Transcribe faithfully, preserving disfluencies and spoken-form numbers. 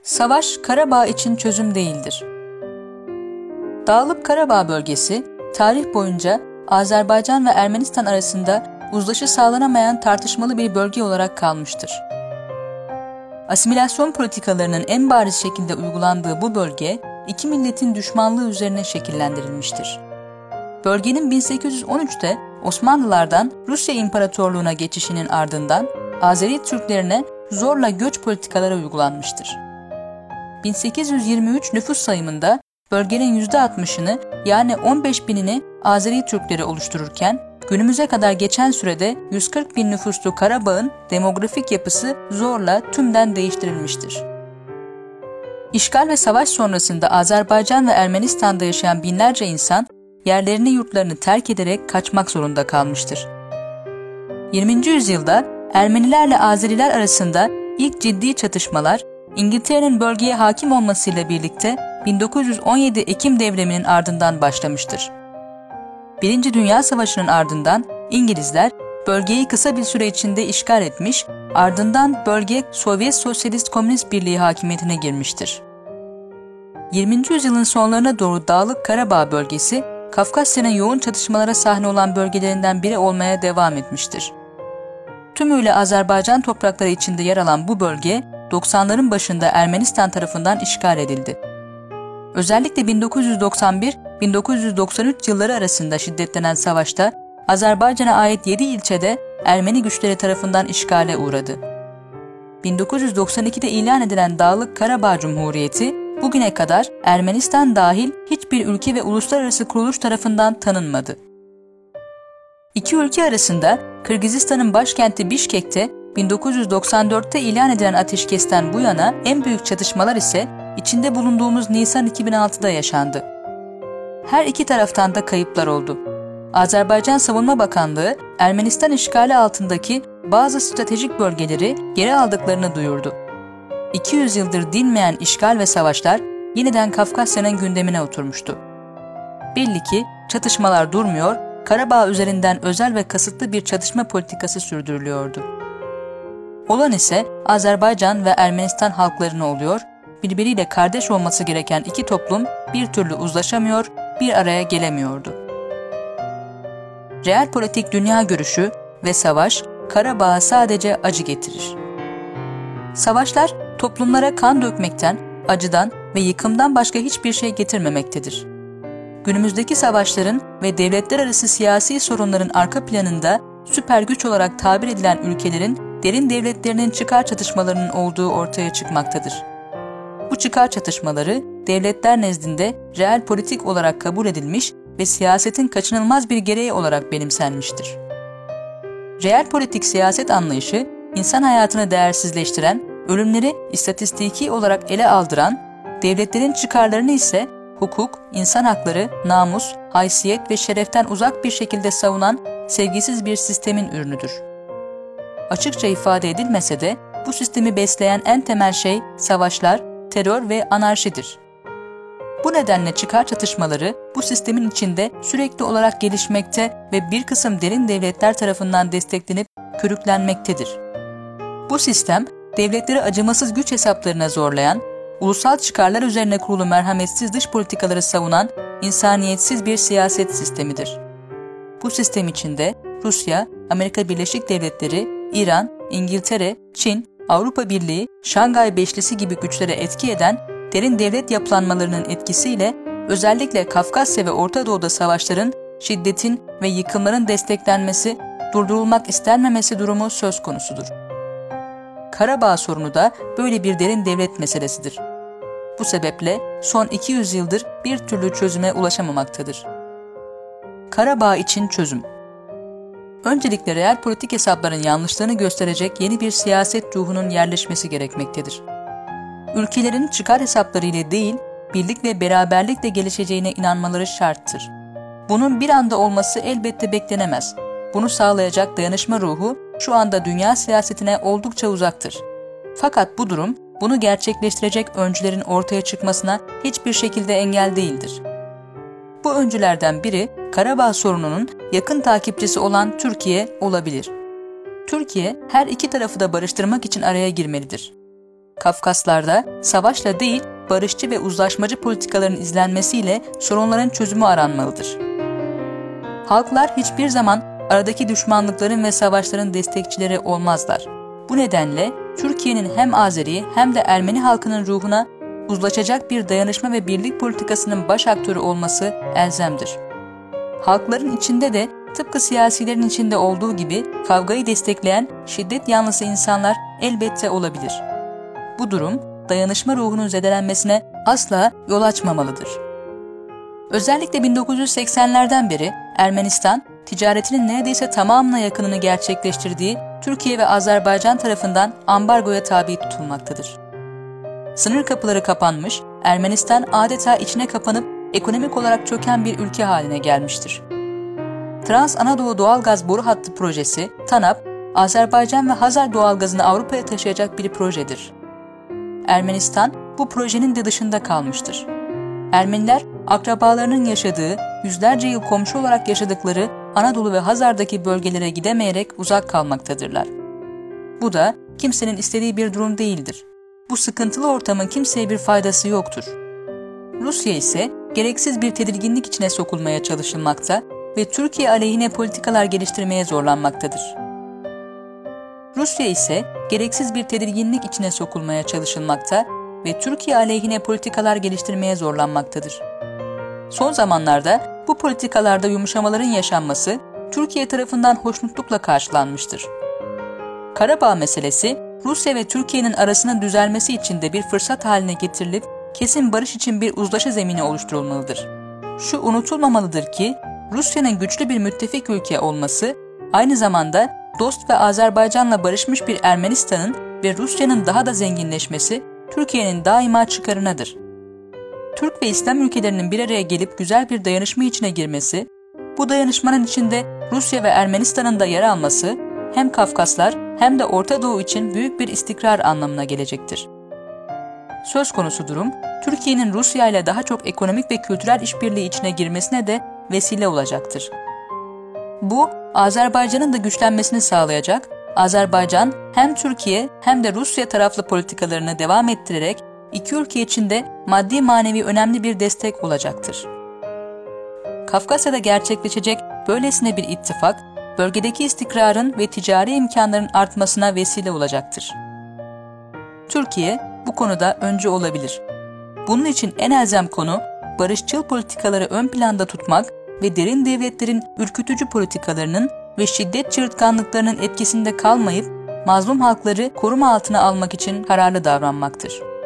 Savaş, Karabağ için çözüm değildir. Dağlık Karabağ bölgesi, tarih boyunca Azerbaycan ve Ermenistan arasında uzlaşı sağlanamayan tartışmalı bir bölge olarak kalmıştır. Asimilasyon politikalarının en bariz şekilde uygulandığı bu bölge, iki milletin düşmanlığı üzerine şekillendirilmiştir. Bölgenin bin sekiz yüz on üçte Osmanlılardan Rusya İmparatorluğu'na geçişinin ardından Azeri Türklerine zorla göç politikaları uygulanmıştır. bin sekiz yüz yirmi üç nüfus sayımında bölgenin yüzde altmışını yani on beş binini Azeri Türkleri oluştururken günümüze kadar geçen sürede yüz kırk bin nüfuslu Karabağ'ın demografik yapısı zorla tümden değiştirilmiştir. İşgal ve savaş sonrasında Azerbaycan ve Ermenistan'da yaşayan binlerce insan yerlerini yurtlarını terk ederek kaçmak zorunda kalmıştır. yirminci yüzyılda Ermenilerle Azeriler arasında ilk ciddi çatışmalar İngiltere'nin bölgeye hakim olmasıyla birlikte bin dokuz yüz on yedi Ekim devriminin ardından başlamıştır. Birinci Dünya Savaşı'nın ardından İngilizler bölgeyi kısa bir süre içinde işgal etmiş, ardından bölge Sovyet Sosyalist Komünist Birliği hakimiyetine girmiştir. yirminci yüzyılın sonlarına doğru Dağlık Karabağ bölgesi, Kafkasya'nın yoğun çatışmalara sahne olan bölgelerinden biri olmaya devam etmiştir. Tümüyle Azerbaycan toprakları içinde yer alan bu bölge, doksanların başında Ermenistan tarafından işgal edildi. Özellikle bin dokuz yüz doksan bir - bin dokuz yüz doksan üç yılları arasında şiddetlenen savaşta Azerbaycan'a ait yedi ilçede Ermeni güçleri tarafından işgale uğradı. bin dokuz yüz doksan ikide ilan edilen Dağlık Karabağ Cumhuriyeti, bugüne kadar Ermenistan dahil hiçbir ülke ve uluslararası kuruluş tarafından tanınmadı. İki ülke arasında Kırgızistan'ın başkenti Bişkek'te bin dokuz yüz doksan dörtte ilan edilen ateşkesten bu yana en büyük çatışmalar ise içinde bulunduğumuz Nisan iki bin altıda yaşandı. Her iki taraftan da kayıplar oldu. Azerbaycan Savunma Bakanlığı, Ermenistan işgali altındaki bazı stratejik bölgeleri geri aldıklarını duyurdu. iki yüz yıldır dinmeyen işgal ve savaşlar yeniden Kafkasya'nın gündemine oturmuştu. Belli ki çatışmalar durmuyor, Karabağ üzerinden özel ve kasıtlı bir çatışma politikası sürdürülüyordu. Olan ise Azerbaycan ve Ermenistan halklarına oluyor, birbiriyle kardeş olması gereken iki toplum bir türlü uzlaşamıyor, bir araya gelemiyordu. Real politik dünya görüşü ve savaş, Karabağ'a sadece acı getirir. Savaşlar, toplumlara kan dökmekten, acıdan ve yıkımdan başka hiçbir şey getirmemektedir. Günümüzdeki savaşların ve devletler arası siyasi sorunların arka planında süper güç olarak tabir edilen ülkelerin derin devletlerinin çıkar çatışmalarının olduğu ortaya çıkmaktadır. Bu çıkar çatışmaları devletler nezdinde reel politik olarak kabul edilmiş ve siyasetin kaçınılmaz bir gereği olarak benimsenmiştir. Reel politik siyaset anlayışı, insan hayatını değersizleştiren, ölümleri istatistiki olarak ele aldıran, devletlerin çıkarlarını ise hukuk, insan hakları, namus, haysiyet ve şereften uzak bir şekilde savunan sevgisiz bir sistemin ürünüdür. Açıkça ifade edilmese de bu sistemi besleyen en temel şey savaşlar, terör ve anarşidir. Bu nedenle çıkar çatışmaları bu sistemin içinde sürekli olarak gelişmekte ve bir kısım derin devletler tarafından desteklenip körüklenmektedir. Bu sistem, devletleri acımasız güç hesaplarına zorlayan, ulusal çıkarlar üzerine kurulu merhametsiz dış politikaları savunan insaniyetsiz bir siyaset sistemidir. Bu sistem içinde Rusya, Amerika Birleşik Devletleri, İran, İngiltere, Çin, Avrupa Birliği, Şangay Beşlisi gibi güçlere etki eden derin devlet yapılanmalarının etkisiyle özellikle Kafkasya ve Orta Doğu'da savaşların, şiddetin ve yıkımların desteklenmesi, durdurulmak istenmemesi durumu söz konusudur. Karabağ sorunu da böyle bir derin devlet meselesidir. Bu sebeple son iki yüz yıldır bir türlü çözüme ulaşamamaktadır. Karabağ için çözüm. Öncelikle reel politik hesapların yanlışlığını gösterecek yeni bir siyaset ruhunun yerleşmesi gerekmektedir. Ülkelerin çıkar hesapları ile değil, birlik ve beraberlikle gelişeceğine inanmaları şarttır. Bunun bir anda olması elbette beklenemez. Bunu sağlayacak dayanışma ruhu şu anda dünya siyasetine oldukça uzaktır. Fakat bu durum, bunu gerçekleştirecek öncülerin ortaya çıkmasına hiçbir şekilde engel değildir. Bu öncülerden biri, Karabağ sorununun yakın takipçisi olan Türkiye olabilir. Türkiye, her iki tarafı da barıştırmak için araya girmelidir. Kafkaslar'da savaşla değil, barışçı ve uzlaşmacı politikaların izlenmesiyle sorunların çözümü aranmalıdır. Halklar hiçbir zaman aradaki düşmanlıkların ve savaşların destekçileri olmazlar. Bu nedenle Türkiye'nin hem Azeri hem de Ermeni halkının ruhuna uzlaşacak bir dayanışma ve birlik politikasının baş aktörü olması elzemdir. Halkların içinde de tıpkı siyasilerin içinde olduğu gibi kavgayı destekleyen şiddet yanlısı insanlar elbette olabilir. Bu durum dayanışma ruhunun zedelenmesine asla yol açmamalıdır. Özellikle bin dokuz yüz seksenlerden beri Ermenistan, ticaretinin neredeyse tamamına yakınını gerçekleştirdiği Türkiye ve Azerbaycan tarafından ambargoya tabi tutulmaktadır. Sınır kapıları kapanmış, Ermenistan adeta içine kapanıp ekonomik olarak çöken bir ülke haline gelmiştir. Trans Anadolu Doğalgaz Boru Hattı projesi, TANAP, Azerbaycan ve Hazar doğalgazını Avrupa'ya taşıyacak bir projedir. Ermenistan bu projenin de dışında kalmıştır. Ermeniler, akrabalarının yaşadığı, yüzlerce yıl komşu olarak yaşadıkları Anadolu ve Hazar'daki bölgelere gidemeyerek uzak kalmaktadırlar. Bu da kimsenin istediği bir durum değildir. Bu sıkıntılı ortamın kimseye bir faydası yoktur. Rusya ise gereksiz bir tedirginlik içine sokulmaya çalışılmakta ve Türkiye aleyhine politikalar geliştirmeye zorlanmaktadır. Rusya ise gereksiz bir tedirginlik içine sokulmaya çalışılmakta ve Türkiye aleyhine politikalar geliştirmeye zorlanmaktadır. Son zamanlarda bu politikalarda yumuşamaların yaşanması Türkiye tarafından hoşnutlukla karşılanmıştır. Karabağ meselesi, Rusya ve Türkiye'nin arasının düzelmesi için de bir fırsat haline getirilip kesin barış için bir uzlaşı zemini oluşturulmalıdır. Şu unutulmamalıdır ki, Rusya'nın güçlü bir müttefik ülke olması, aynı zamanda dost ve Azerbaycan'la barışmış bir Ermenistan'ın ve Rusya'nın daha da zenginleşmesi, Türkiye'nin daima çıkarınadır. Türk ve İslam ülkelerinin bir araya gelip güzel bir dayanışma içine girmesi, bu dayanışmanın içinde Rusya ve Ermenistan'ın da yer alması, hem Kafkaslar hem de Orta Doğu için büyük bir istikrar anlamına gelecektir. Söz konusu durum, Türkiye'nin Rusya ile daha çok ekonomik ve kültürel işbirliği içine girmesine de vesile olacaktır. Bu, Azerbaycan'ın da güçlenmesini sağlayacak, Azerbaycan hem Türkiye hem de Rusya taraflı politikalarını devam ettirerek iki ülke için de maddi manevi önemli bir destek olacaktır. Kafkasya'da gerçekleşecek böylesine bir ittifak, bölgedeki istikrarın ve ticari imkanların artmasına vesile olacaktır. Türkiye bu konuda öncü olabilir. Bunun için en elzem konu, barışçıl politikaları ön planda tutmak ve derin devletlerin ürkütücü politikalarının ve şiddet çığırtkanlıklarının etkisinde kalmayıp mazlum halkları koruma altına almak için kararlı davranmaktır.